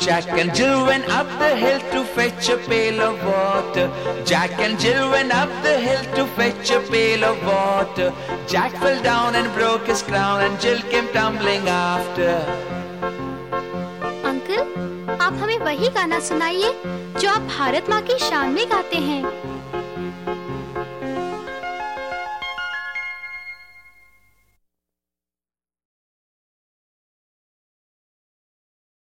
Jack and Jill went up the hill to fetch a pail of water. Jack and Jill went up the hill to fetch a pail of water. Jack fell down and broke his crown and Jill came tumbling after. Uncle, आप हमें वही गाना सुनाइए जो आप भारत माँ की शान में गाते हैं।